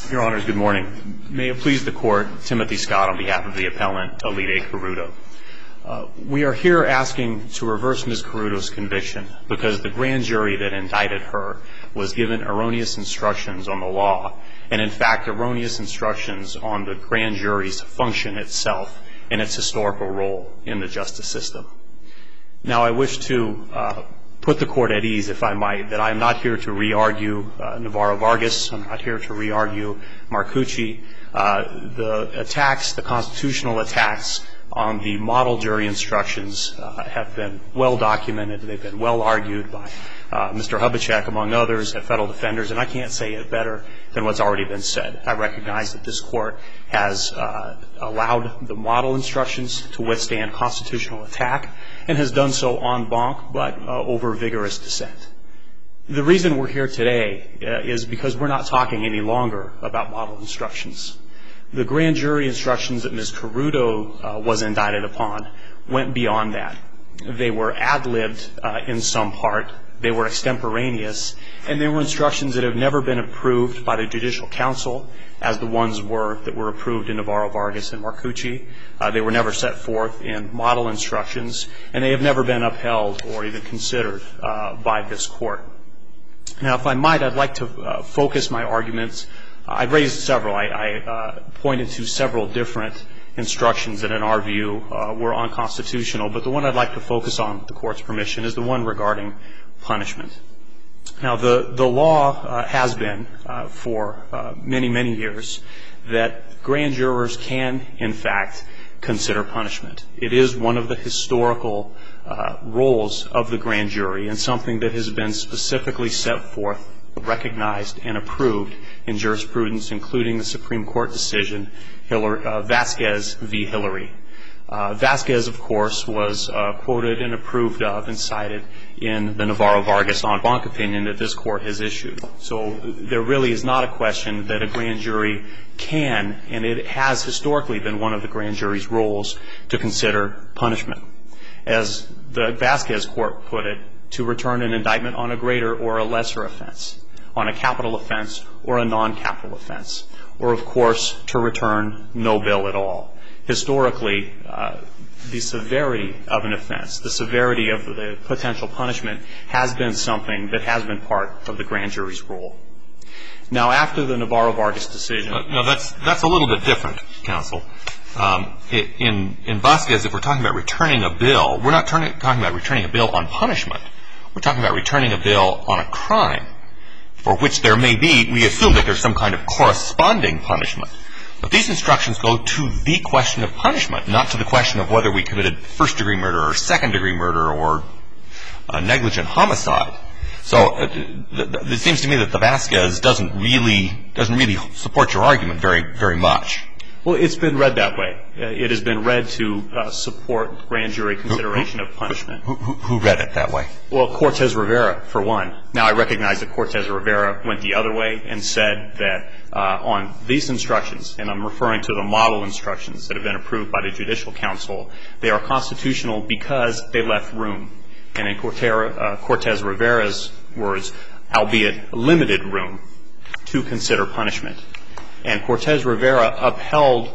Your Honors, good morning. May it please the Court, Timothy Scott on behalf of the appellant, Alide Caruto. We are here asking to reverse Ms. Caruto's conviction because the grand jury that indicted her was given erroneous instructions on the law and, in fact, erroneous instructions on the grand jury's function itself and its historical role in the justice system. Now, I wish to put the Court at ease, if I might, that I am not here to re-argue Navarro-Vargas. I'm not here to re-argue Marcucci. The attacks, the constitutional attacks on the model jury instructions have been well documented. They've been well argued by Mr. Hubachek, among others, at federal defenders, and I can't say it better than what's already been said. I recognize that this Court has allowed the model instructions to withstand constitutional attack and has done so en banc, but over vigorous dissent. The reason we're here today is because we're not talking any longer about model instructions. The grand jury instructions that Ms. Caruto was indicted upon went beyond that. They were ad-libbed in some part. They were extemporaneous, and they were instructions that have never been approved by the Judicial Council as the ones were that were approved in Navarro-Vargas and Marcucci. They were never set forth in model instructions, and they have never been upheld or even considered by this Court. Now, if I might, I'd like to focus my arguments. I've raised several. I pointed to several different instructions that, in our view, were unconstitutional, but the one I'd like to focus on, with the Court's permission, is the one regarding punishment. Now, the law has been, for many, many years, that grand jurors can, in fact, consider punishment. It is one of the historical roles of the grand jury and something that has been specifically set forth, recognized, and approved in jurisprudence, including the Supreme Court decision, Vasquez v. Hillary. Vasquez, of course, was quoted and approved of and cited in the Navarro-Vargas en banc opinion that this Court has issued. So there really is not a question that a grand jury can, and it has historically been one of the grand jury's roles, to consider punishment. As the Vasquez Court put it, to return an indictment on a greater or a lesser offense, on a capital offense or a non-capital offense, or, of course, to return no bill at all. Historically, the severity of an offense, the severity of the potential punishment, has been something that has been part of the grand jury's role. Now, after the Navarro-Vargas decision... No, that's a little bit different, counsel. In Vasquez, if we're talking about returning a bill, we're not talking about returning a bill on punishment. We're talking about returning a bill on a crime, for which there may be, we assume that there's some kind of corresponding punishment. But these instructions go to the question of punishment, not to the question of whether we committed first-degree murder or second-degree murder or negligent homicide. So it seems to me that the Vasquez doesn't really support your argument very, very much. Well, it's been read that way. It has been read to support grand jury consideration of punishment. Who read it that way? Well, Cortez Rivera, for one. Now, I recognize that Cortez Rivera went the other way and said that on these instructions, and I'm referring to the model instructions that have been approved by the Judicial Council, they are constitutional because they left room. And in Cortez Rivera's words, albeit limited room, to consider punishment. And Cortez Rivera upheld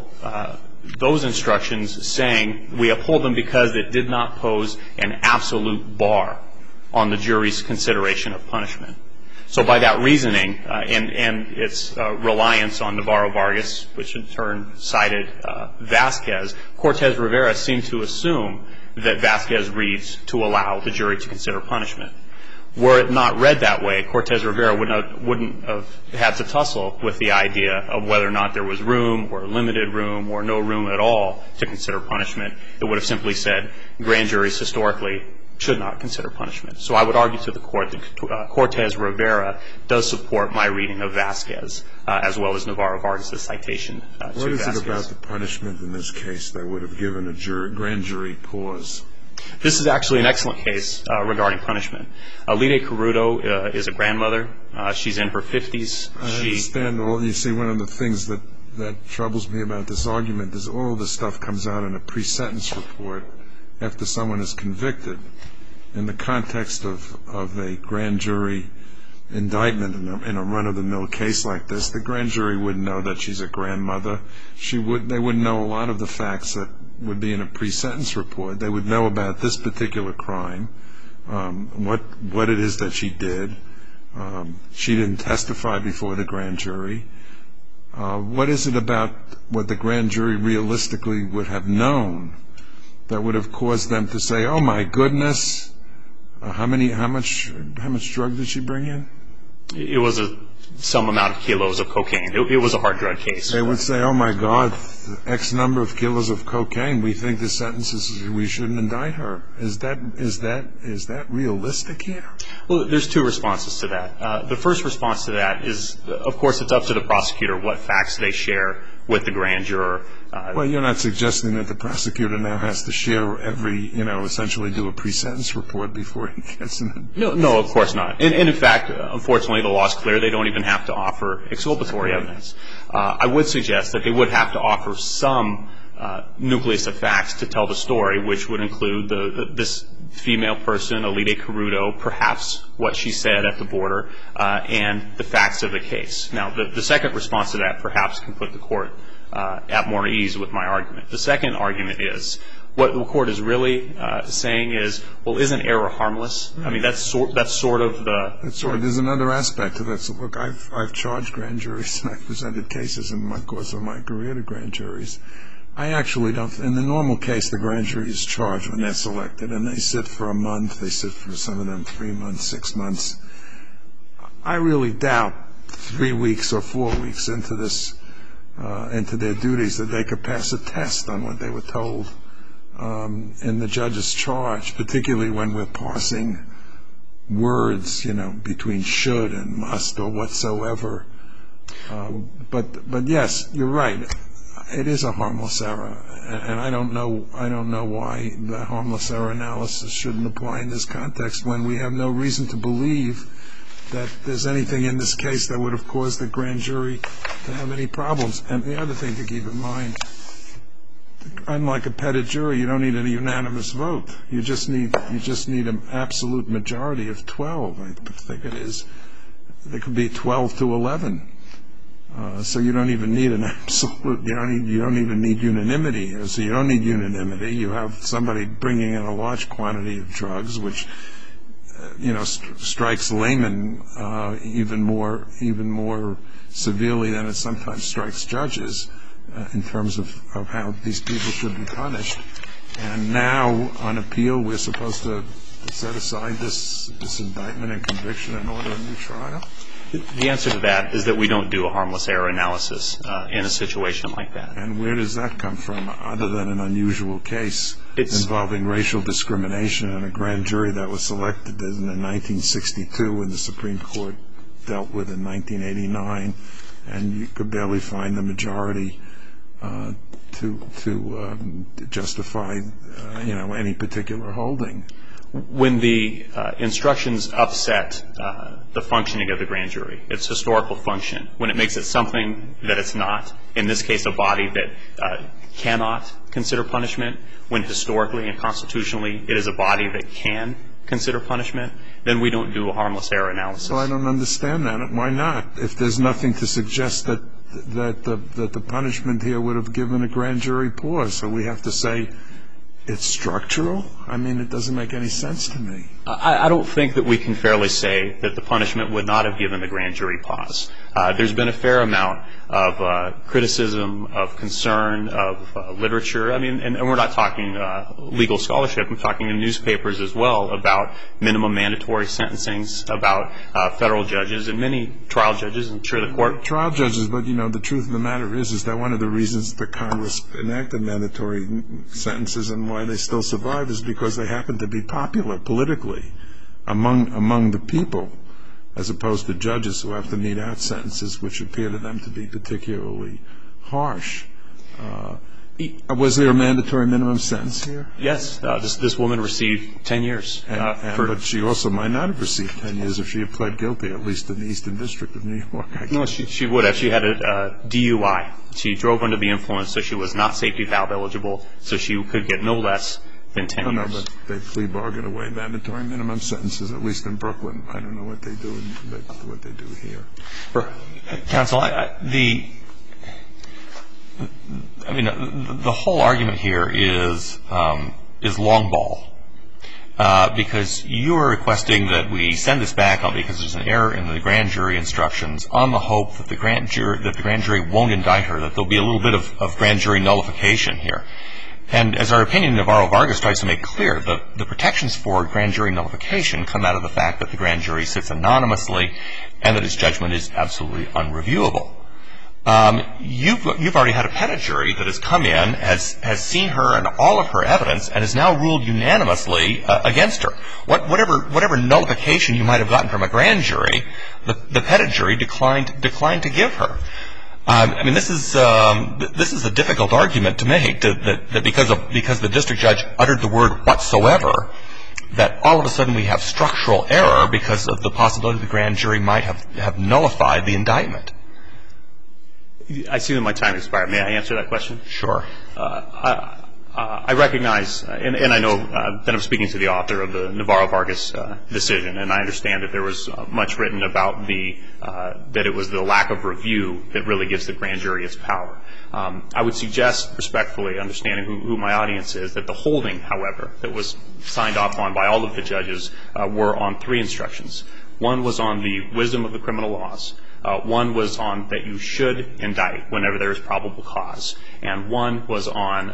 those instructions, saying we uphold them because it did not pose an absolute bar on the jury's consideration of punishment. So by that reasoning and its reliance on Navarro-Vargas, which in turn cited Vasquez, Cortez Rivera seemed to assume that Vasquez reads to allow the jury to consider punishment. Were it not read that way, Cortez Rivera wouldn't have had to tussle with the idea of whether or not there was room or limited room or no room at all to consider punishment. It would have simply said grand juries historically should not consider punishment. So I would argue to the Court that Cortez Rivera does support my reading of Vasquez, as well as Navarro-Vargas' citation to Vasquez. What is it about the punishment in this case that would have given a grand jury pause? This is actually an excellent case regarding punishment. Alide Caruto is a grandmother. She's in her 50s. I understand. You see, one of the things that troubles me about this argument is all of this stuff comes out in a pre-sentence report after someone is convicted. In the context of a grand jury indictment in a run-of-the-mill case like this, the grand jury wouldn't know that she's a grandmother. They wouldn't know a lot of the facts that would be in a pre-sentence report. They would know about this particular crime, what it is that she did. She didn't testify before the grand jury. What is it about what the grand jury realistically would have known that would have caused them to say, "Oh my goodness, how much drug did she bring in?" It was some amount of kilos of cocaine. It was a hard drug case. They would say, "Oh my God, X number of kilos of cocaine. We think the sentence is we shouldn't indict her." Is that realistic here? Well, there's two responses to that. The first response to that is, of course, it's up to the prosecutor what facts they share with the grand juror. Well, you're not suggesting that the prosecutor now has to share essentially do a pre-sentence report before he gets in. No, of course not. And in fact, unfortunately, the law is clear. They don't even have to offer exculpatory evidence. I would suggest that they would have to offer some nucleus of facts to tell the story, which would include this female person, Alide Caruto, perhaps what she said at the border, and the facts of the case. Now, the second response to that perhaps can put the court at more ease with my argument. The second argument is what the court is really saying is, well, isn't error harmless? I mean, that's sort of the. There's another aspect to that. So, look, I've charged grand juries and I've presented cases in the course of my career to grand juries. I actually don't. In the normal case, the grand jury is charged when they're selected, and they sit for a month. They sit for some of them 3 months, 6 months. I really doubt 3 weeks or 4 weeks into their duties that they could pass a test on what they were told in the judge's charge, particularly when we're parsing words, between should and must or whatsoever. But yes, you're right. It is a harmless error, and I don't know why the harmless error analysis shouldn't apply in this context when we have no reason to believe that there's anything in this case that would have caused the grand jury to have any problems. And the other thing to keep in mind, unlike a pettit jury, you don't need a unanimous vote. You just need an absolute majority of 12. I think it is. There could be 12 to 11. So you don't even need an absolute. You don't even need unanimity. So you don't need unanimity. You have somebody bringing in a large quantity of drugs, which strikes laymen even more severely than it sometimes strikes judges in terms of how these people should be punished. And now on appeal, we're supposed to set aside this indictment and conviction and order a new trial. The answer to that is that we don't do a harmless error analysis in a situation like that. And where does that come from, other than an unusual case involving racial discrimination and a grand jury that was selected in 1962 and the Supreme Court dealt with in 1989, and you could barely find the majority to justify any particular holding? When the instructions upset the functioning of the grand jury, its historical function, when it makes it something that it's not, in this case a body that cannot consider punishment, when historically and constitutionally it is a body that can consider punishment, then we don't do a harmless error analysis. Well, I don't understand that. Why not? If there's nothing to suggest that the punishment here would have given a grand jury pause, so we have to say it's structural? I mean, it doesn't make any sense to me. I don't think that we can fairly say that the punishment would not have given the grand jury pause. There's been a fair amount of criticism, of concern, of literature. I mean, and we're not talking legal scholarship. I'm talking in newspapers as well about minimum mandatory sentencings, about federal judges and many trial judges. I'm sure the court. Trial judges, but, the truth of the matter is that one of the reasons that Congress enacted mandatory sentences and why they still survive is because they happen to be popular politically among the people, as opposed to judges who have to mete out sentences which appear to them to be particularly harsh. Was there a mandatory minimum sentence here? Yes. This woman received 10 years. But she also might not have received 10 years if she had pled guilty, at least in the Eastern District of New York. No, she would have. She had a DUI. She drove under the influence, so she was not safety valve eligible, so she could get no less than 10 years. No, but they plea bargain away mandatory minimum sentences, at least in Brooklyn. I don't know what they do here. Counsel, the whole argument here is long ball. Because you are requesting that we send this back because there's an error in the grand jury instructions on the hope that the grand jury won't indict her, that there'll be a little bit of grand jury nullification here. And as our opinion, Navarro-Vargas tries to make clear, the protections for grand jury nullification come out of the fact that the grand jury sits anonymously and that its judgment is absolutely unreviewable. You've already had a pettit jury that has come in, has seen her and all of her evidence, and has now ruled unanimously against her. Whatever nullification you might have gotten from a grand jury, the pettit jury declined to give her. This is a difficult argument to make, that because the district judge uttered the word whatsoever, that all of a sudden we have structural error because of the possibility the grand jury might have nullified the indictment. I see that my time expired. May I answer that question? Sure. I recognize, and I know that I'm speaking to the author of the Navarro-Vargas decision, and I understand that there was much written about that it was the lack of review that really gives the grand jury its power. I would suggest, respectfully, understanding who my audience is, that the holding, however, that was signed off on by all of the judges were on 3 instructions. One was on the wisdom of the criminal laws. One was on that you should indict whenever there is probable cause. And one was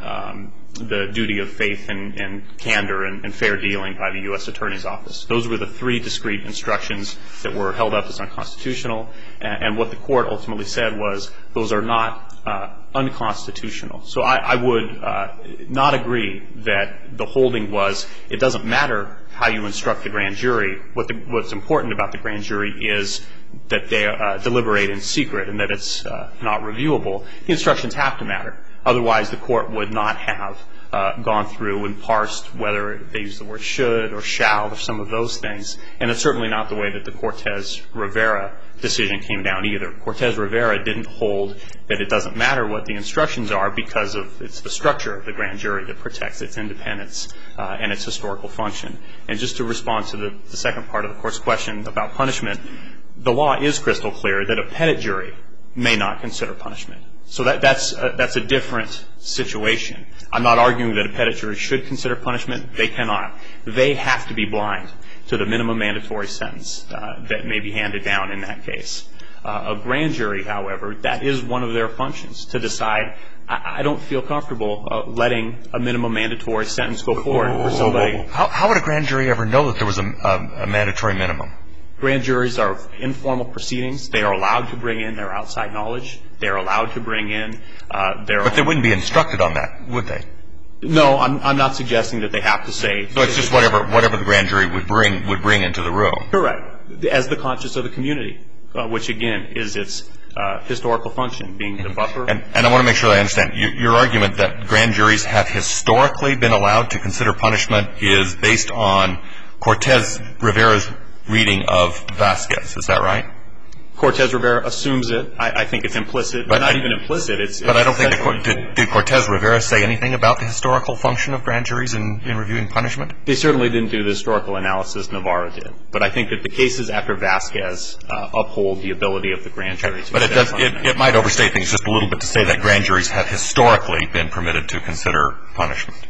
on the duty of faith and candor and fair dealing by the U.S. Attorney's Office. Those were the 3 discrete instructions that were held up as unconstitutional. And what the court ultimately said was those are not unconstitutional. So I would not agree that the holding was it doesn't matter how you instruct the grand jury. What's important about the grand jury is that they deliberate in secret and that it's not reviewable. The instructions have to matter. Otherwise, the court would not have gone through and parsed whether they use the word should or shall or some of those things. And it's certainly not the way that the Cortez-Rivera decision came down either. Cortez-Rivera didn't hold that it doesn't matter what the instructions are because it's the structure of the grand jury that protects its independence and its historical function. And just to respond to the second part of the court's question about punishment, the law is crystal clear that a pettit jury may not consider punishment. So that's a different situation. I'm not arguing that a pettit jury should consider punishment. They cannot. They have to be blind to the minimum mandatory sentence that may be handed down in that case. A grand jury, however, that is one of their functions, to decide, I don't feel comfortable letting a minimum mandatory sentence go forward for somebody. How would a grand jury ever know that there was a mandatory minimum? Grand juries are informal proceedings. They are allowed to bring in their outside knowledge. They are allowed to bring in their own. But they wouldn't be instructed on that, would they? No, I'm not suggesting that they have to say. So it's just whatever the grand jury would bring into the room. Correct. As the conscience of the community, which again is its historical function, being the buffer. And I want to make sure I understand. Your argument that grand juries have historically been allowed to consider punishment is based on Cortez-Rivera's reading of Vasquez. Is that right? Cortez-Rivera assumes it. I think it's implicit, but not even implicit. But I don't think did Cortez-Rivera say anything about the historical function of grand juries in reviewing punishment? They certainly didn't do the historical analysis Navarro did. But I think that the cases after Vasquez uphold the ability of the grand jury to. But it might overstate things just a little bit to say that grand juries have historically been permitted to consider punishment.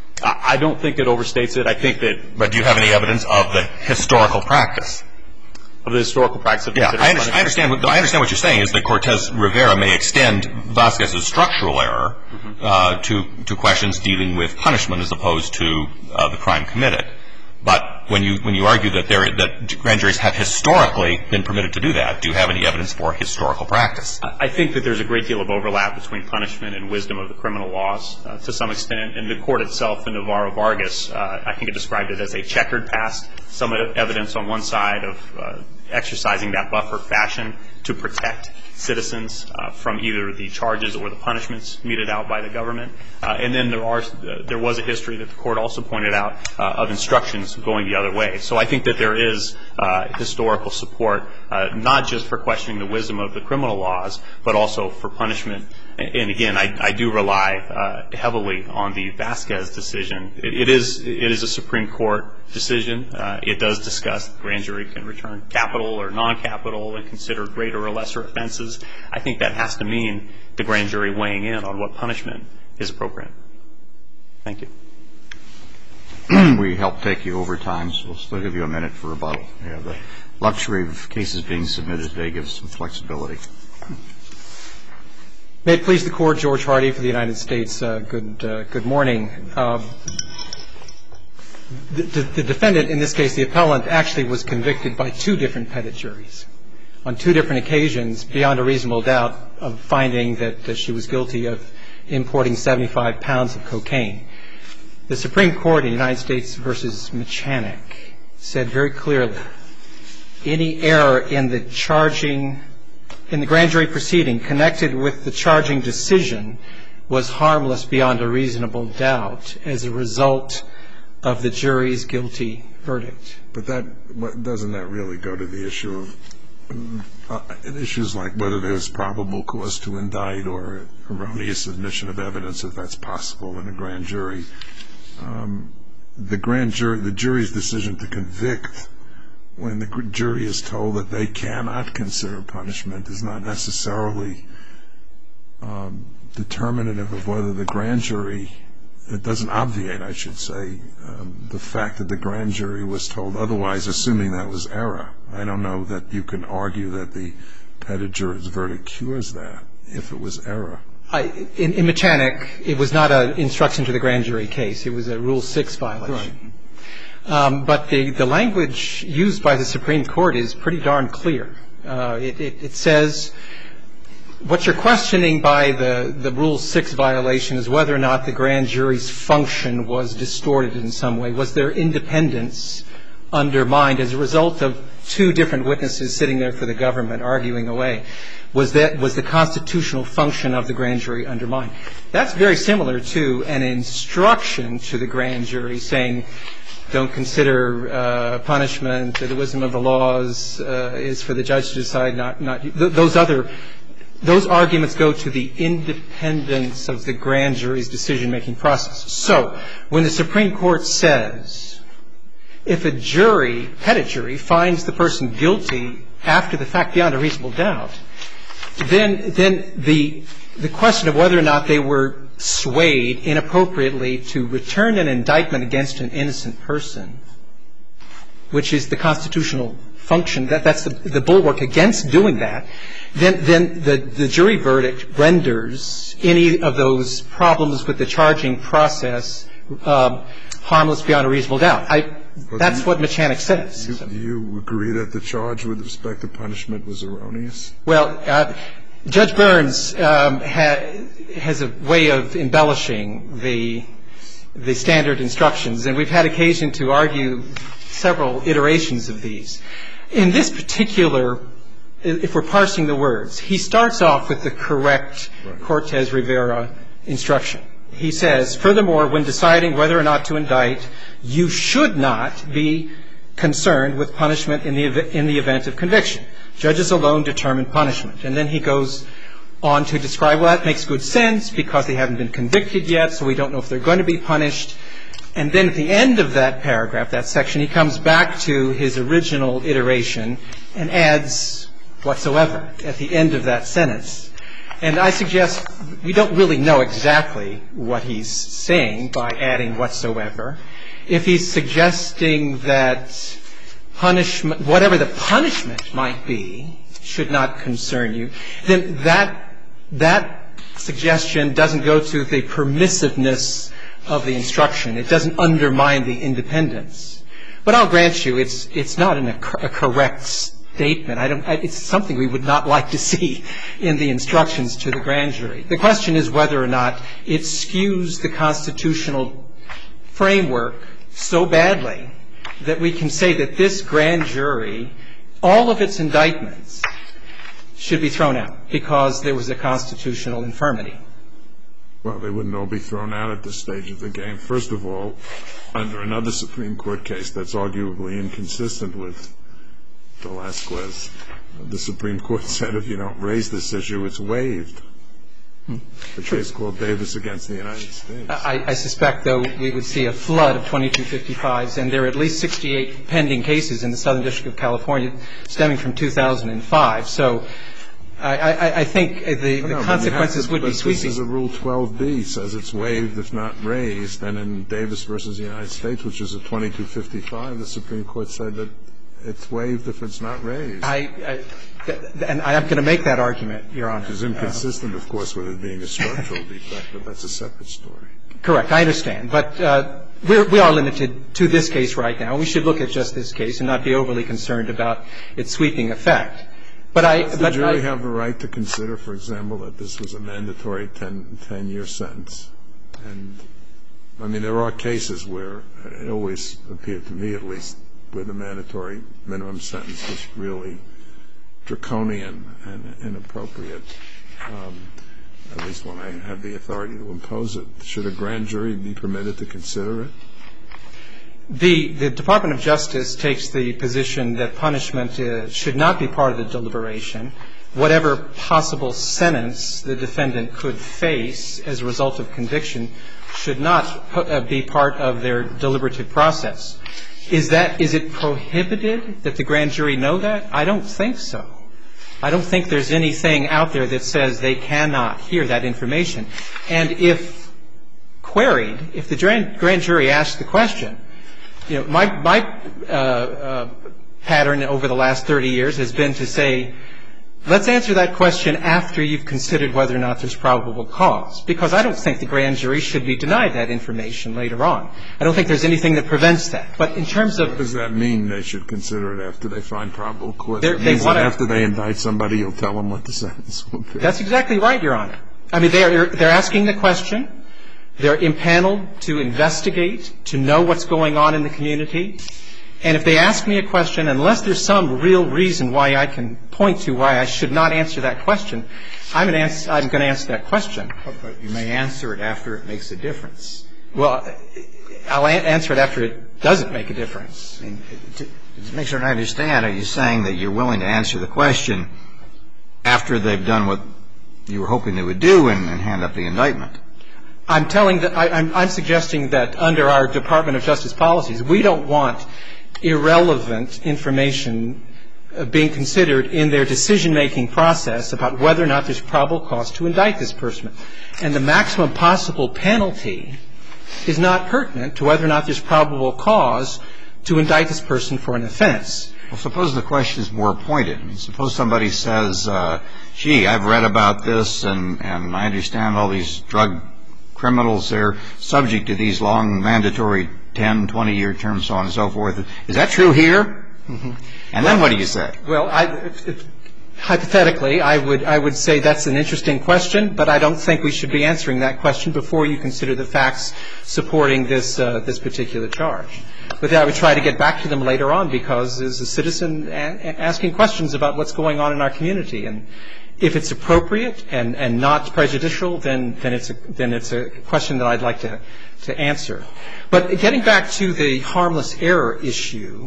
I don't think it overstates it. I think that. But do you have any evidence of the historical practice? Of the historical practice of considering punishment? I understand what you're saying is that Cortez-Rivera may extend Vasquez's structural error to questions dealing with punishment as opposed to the crime committed. But when you argue that grand juries have historically been permitted to do that, do you have any evidence for historical practice? I think that there's a great deal of overlap between punishment and wisdom of the criminal laws to some extent. And the court itself in Navarro-Vargas, I think it described it as a checkered past. Some evidence on one side of exercising that buffer fashion to protect citizens from either the charges or the punishments meted out by the government. And then there was a history that the court also pointed out of instructions going the other way. So I think that there is historical support not just for questioning the wisdom of the criminal laws, but also for punishment. And again, I do rely heavily on the Vasquez decision. It is a Supreme Court decision. It does discuss the grand jury can return capital or non-capital and consider greater or lesser offenses. I think that has to mean the grand jury weighing in on what punishment is appropriate. Thank you. We helped take you over time, so we'll still give you a minute for rebuttal. We have the luxury of cases being submitted today gives some flexibility. May it please the Court, George Hardy for the United States. Good morning. The defendant, in this case the appellant, actually was convicted by two different petit juries on two different occasions beyond a reasonable doubt of finding that she was guilty of importing 75 pounds of cocaine. The Supreme Court in United States v. Mechanic said very clearly any error in the grand jury proceeding connected with the charging decision was harmless beyond a reasonable doubt as a result of the jury's guilty verdict. But doesn't that really go to the issue of issues like whether there's probable cause to indict or erroneous admission of evidence, if that's possible in a grand jury? The jury's decision to convict when the jury is told that they cannot consider punishment is not necessarily determinative of whether the grand jury, it doesn't obviate, I should say, the fact that the grand jury was told otherwise, assuming that was error. I don't know that you can argue that the petit jury's verdict cures that if it was error. In Mechanic, it was not an instruction to the grand jury case. It was a Rule 6 violation. Right. But the language used by the Supreme Court is pretty darn clear. It says what you're questioning by the Rule 6 violation is whether or not the grand jury's function was distorted in some way. Was their independence undermined as a result of two different witnesses sitting there for the government arguing away? Was the constitutional function of the grand jury undermined? That's very similar to an instruction to the grand jury saying, don't consider punishment, the wisdom of the laws is for the judge to decide, not you. Those arguments go to the independence of the grand jury's decision-making process. So when the Supreme Court says if a jury, petit jury, finds the person guilty after the fact beyond a reasonable doubt, then the question of whether or not they were swayed inappropriately to return an indictment against an innocent person, which is the constitutional function, that's the bulwark against doing that, then the jury verdict renders any of those problems with the charging process harmless beyond a reasonable doubt. That's what Mechanic says. Do you agree that the charge with respect to punishment was erroneous? Well, Judge Burns has a way of embellishing the standard instructions, and we've had occasion to argue several iterations of these. In this particular, if we're parsing the words, he starts off with the correct Cortez Rivera instruction. He says, furthermore, when deciding whether or not to indict, you should not be concerned with punishment in the event of conviction. Judges alone determine punishment. And then he goes on to describe, well, that makes good sense because they haven't been convicted yet, so we don't know if they're going to be punished. And then at the end of that paragraph, that section, he comes back to his original iteration and adds whatsoever at the end of that sentence. And I suggest we don't really know exactly what he's saying by adding whatsoever. If he's suggesting that punishment, whatever the punishment might be, should not concern you, then that suggestion doesn't go to the permissiveness of the instruction. It doesn't undermine the independence. But I'll grant you it's not a correct statement. It's something we would not like to see in the instructions to the grand jury. The question is whether or not it skews the constitutional framework so badly that we can say that this grand jury, all of its indictments, should be thrown out because there was a constitutional infirmity. Well, they wouldn't all be thrown out at this stage of the game. First of all, under another Supreme Court case that's arguably inconsistent with Velazquez, the Supreme Court said if you don't raise this issue, it's waived. The case called Davis against the United States. I suspect, though, we would see a flood of 2255s, and there are at least 68 pending cases in the Southern District of California stemming from 2005. So I think the consequences would be sweeping. This is a Rule 12b, says it's waived if not raised, and in Davis versus the United States, which is a 2255, the Supreme Court said that it's waived if it's not raised. And I'm going to make that argument, Your Honor. Which is inconsistent, of course, with it being a structural defect, but that's a separate story. Correct. I understand. But we are limited to this case right now. We should look at just this case and not be overly concerned about its sweeping effect. Does the jury have the right to consider, for example, that this was a mandatory 10-year sentence? And, I mean, there are cases where it always appeared to me, at least, where the mandatory minimum sentence was really draconian and inappropriate, at least when I had the authority to impose it. Should a grand jury be permitted to consider it? The Department of Justice takes the position that punishment should not be part of the deliberation. Whatever possible sentence the defendant could face as a result of conviction should not be part of their deliberative process. Is it prohibited that the grand jury know that? I don't think so. I don't think there's anything out there that says they cannot hear that information. And if queried, if the grand jury asks the question, you know, my pattern over the last 30 years has been to say, let's answer that question after you've considered whether or not there's probable cause, because I don't think the grand jury should be denied that information later on. I don't think there's anything that prevents that. But in terms of — What does that mean, they should consider it after they find probable cause? It means that after they indict somebody, you'll tell them what the sentence will be. That's exactly right, Your Honor. I mean, they're asking the question. They're impaneled to investigate, to know what's going on in the community. And if they ask me a question, unless there's some real reason why I can point to why I should not answer that question, I'm going to answer that question. But you may answer it after it makes a difference. Well, I'll answer it after it doesn't make a difference. I mean, to make sure I understand, are you saying that you're willing to answer the question after they've done what you were hoping they would do and hand up the indictment? I'm suggesting that under our Department of Justice policies, we don't want irrelevant information being considered in their decision-making process about whether or not there's probable cause to indict this person. And the maximum possible penalty is not pertinent to whether or not there's probable cause to indict this person for an offense. Well, suppose the question is more pointed. I mean, suppose somebody says, gee, I've read about this and I understand all these drug criminals, they're subject to these long mandatory 10, 20-year terms, so on and so forth. Is that true here? Mm-hmm. And then what do you say? Well, hypothetically, I would say that's an interesting question, but I don't think we should be answering that question before you consider the facts supporting this particular charge. But I would try to get back to them later on, because as a citizen asking questions about what's going on in our community, and if it's appropriate and not prejudicial, then it's a question that I'd like to answer. But getting back to the harmless error issue,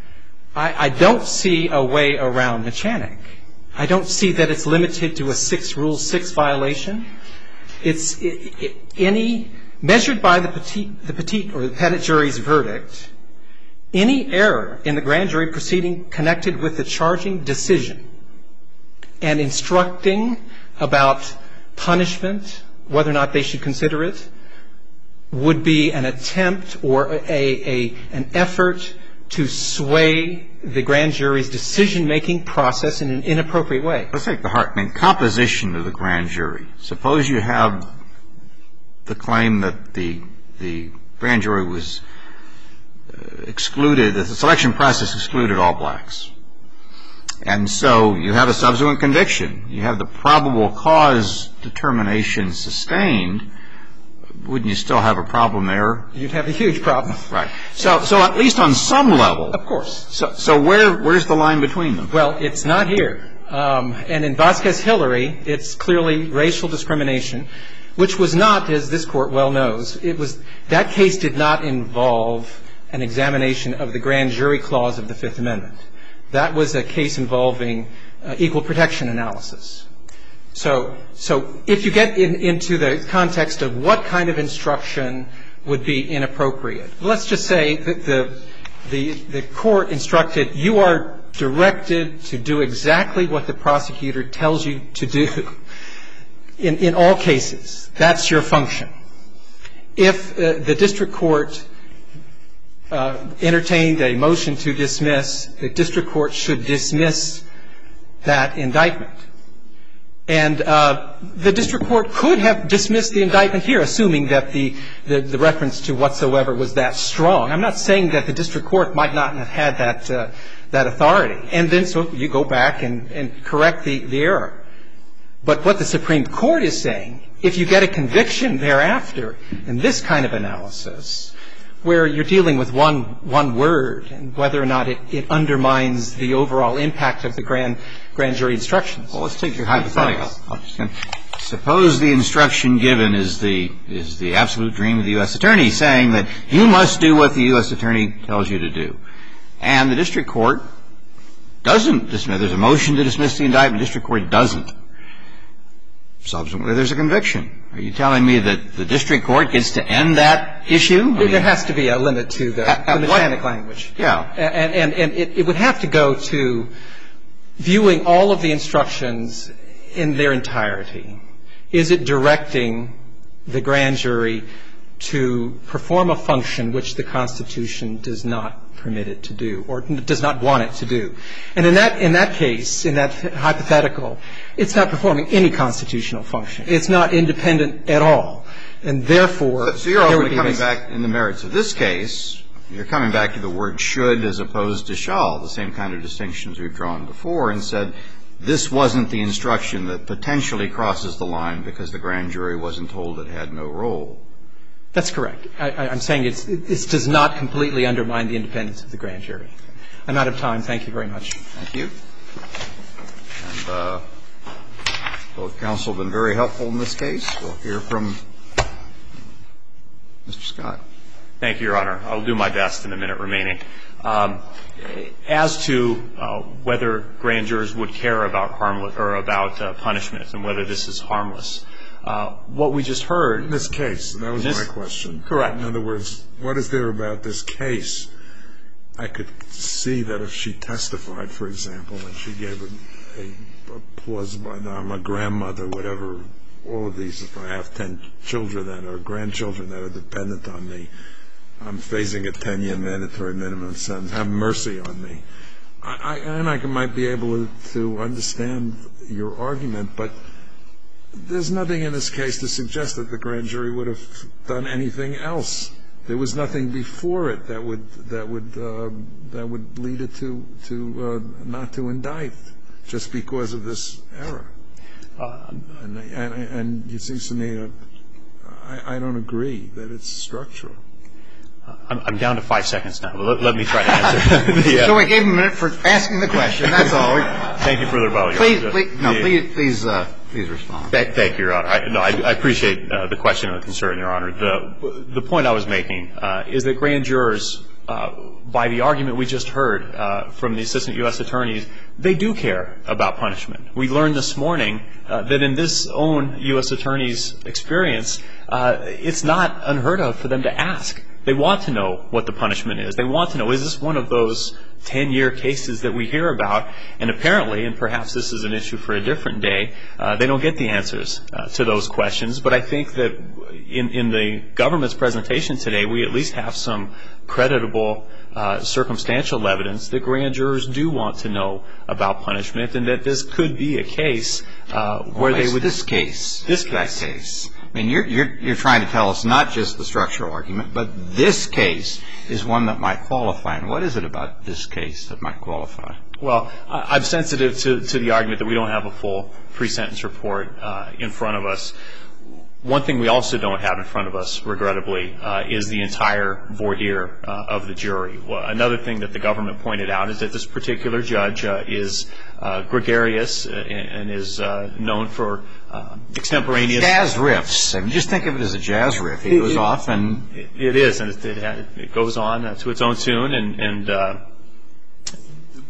I don't see a way around Mechanic. I don't see that it's limited to a Rule 6 violation. It's any measured by the Pettit jury's verdict, any error in the grand jury proceeding connected with the charging decision and instructing about punishment, whether or not they should consider it, would be an attempt or an effort to sway the grand jury's decision-making process in an inappropriate way. Let's take the composition of the grand jury. Suppose you have the claim that the grand jury was excluded, the selection process excluded all blacks. And so you have a subsequent conviction. You have the probable cause determination sustained. Wouldn't you still have a problem there? You'd have a huge problem. Right. So at least on some level. Of course. So where's the line between them? Well, it's not here. And in Vasquez-Hillary, it's clearly racial discrimination, which was not, as this Court well knows, that case did not involve an examination of the grand jury clause of the Fifth Amendment. That was a case involving equal protection analysis. So if you get into the context of what kind of instruction would be inappropriate, let's just say that the court instructed you are directed to do exactly what the prosecutor tells you to do in all cases. That's your function. If the district court entertained a motion to dismiss, the district court should dismiss that indictment. And the district court could have dismissed the indictment here, assuming that the reference to whatsoever was that strong. I'm not saying that the district court might not have had that authority. And then so you go back and correct the error. But what the Supreme Court is saying, if you get a conviction thereafter in this kind of analysis, where you're dealing with one word and whether or not it undermines the overall impact of the grand jury instructions. Well, let's take your hypothetical. Suppose the instruction given is the absolute dream of the U.S. attorney, saying that you must do what the U.S. attorney tells you to do. And the district court doesn't dismiss. There's a motion to dismiss the indictment. The district court doesn't. Subsequently, there's a conviction. Are you telling me that the district court gets to end that issue? There has to be a limit to the mechanic language. Yeah. And it would have to go to viewing all of the instructions in their entirety. Is it directing the grand jury to perform a function which the Constitution does not permit it to do or does not want it to do? And in that case, in that hypothetical, it's not performing any constitutional function. It's not independent at all. And therefore, so you're already coming back in the merits of this case. You're coming back to the word should as opposed to shall, the same kind of distinctions we've drawn before, and said this wasn't the instruction that potentially crosses the line because the grand jury wasn't told it had no role. That's correct. I'm saying this does not completely undermine the independence of the grand jury. I'm out of time. Thank you very much. Thank you. And both counsel have been very helpful in this case. We'll hear from Mr. Scott. Thank you, Your Honor. I'll do my best in the minute remaining. As to whether grand jurors would care about punishment and whether this is harmless, what we just heard. In this case, that was my question. Correct. In other words, what is there about this case? I could see that if she testified, for example, and she gave a plausible, I'm a grandmother, whatever, all of these, if I have 10 children that are grandchildren that are dependent on me, I'm facing a 10-year mandatory minimum sentence. Have mercy on me. And I might be able to understand your argument, but there's nothing in this case to suggest that the grand jury would have done anything else. There was nothing before it that would lead it to not to indict just because of this error. And it seems to me I don't agree that it's structural. I'm down to 5 seconds now. Let me try to answer. So we gave him a minute for asking the question. That's all. Thank you for the rebuttal, Your Honor. Please respond. Thank you, Your Honor. I appreciate the question and the concern, Your Honor. The point I was making is that grand jurors, by the argument we just heard from the assistant U.S. attorneys, they do care about punishment. We learned this morning that in this own U.S. attorney's experience, it's not unheard of for them to ask. They want to know what the punishment is. They want to know, is this one of those 10-year cases that we hear about? And apparently, and perhaps this is an issue for a different day, they don't get the answers to those questions. But I think that in the government's presentation today, we at least have some creditable circumstantial evidence that grand jurors do want to know about punishment and that this could be a case where they would... This case. This case. That case. I mean, you're trying to tell us not just the structural argument, but this case is one that might qualify. And what is it about this case that might qualify? Well, I'm sensitive to the argument that we don't have a full pre-sentence report in front of us. One thing we also don't have in front of us, regrettably, is the entire voir dire of the jury. Another thing that the government pointed out is that this particular judge is gregarious and is known for extemporaneous... Jazz riffs. I mean, just think of it as a jazz riff. It goes off and... It is, and it goes on to its own tune, and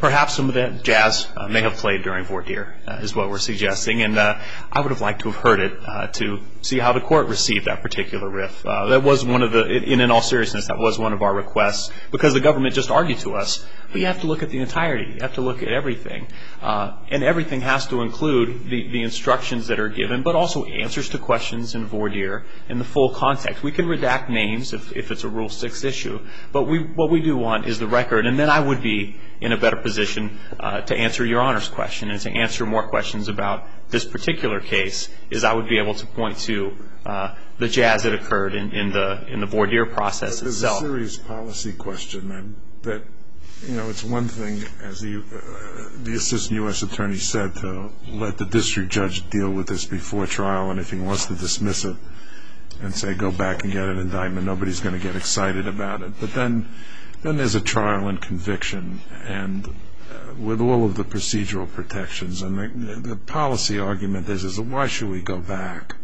Perhaps some of that jazz may have played during voir dire, is what we're suggesting. And I would have liked to have heard it to see how the court received that particular riff. That was one of the, in all seriousness, that was one of our requests, because the government just argued to us, but you have to look at the entirety. You have to look at everything. And everything has to include the instructions that are given, but also answers to questions in voir dire in the full context. We can redact names if it's a Rule 6 issue, but what we do want is the record. And then I would be in a better position to answer Your Honor's question and to answer more questions about this particular case, is I would be able to point to the jazz that occurred in the voir dire process itself. There's a serious policy question that it's one thing, as the Assistant U.S. Attorney said, to let the district judge deal with this before trial, and if he wants to dismiss it and say go back and get an indictment, nobody's going to get excited about it. But then there's a trial and conviction, and with all of the procedural protections, and the policy argument is why should we go back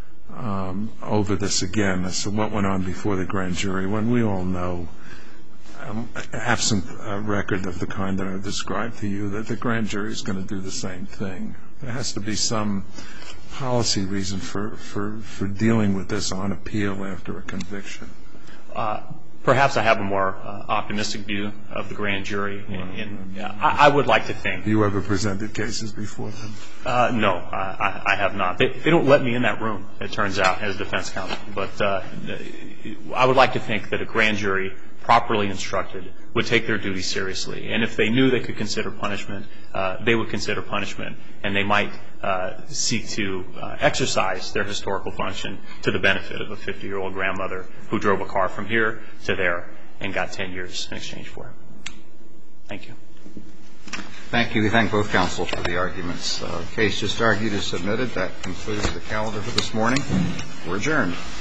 over this again as to what went on before the grand jury, when we all know, absent a record of the kind that I've described to you, that the grand jury is going to do the same thing. There has to be some policy reason for dealing with this on appeal after a conviction. Perhaps I have a more optimistic view of the grand jury. I would like to think. Have you ever presented cases before them? No, I have not. They don't let me in that room, it turns out, as defense counsel. But I would like to think that a grand jury, properly instructed, would take their duty seriously. And if they knew they could consider punishment, they would consider punishment, and they might seek to exercise their historical function to the benefit of a 50-year-old grandmother who drove a car from here to there and got 10 years in exchange for it. Thank you. Thank you. We thank both counsel for the arguments. The case just argued is submitted. That concludes the calendar for this morning. We're adjourned.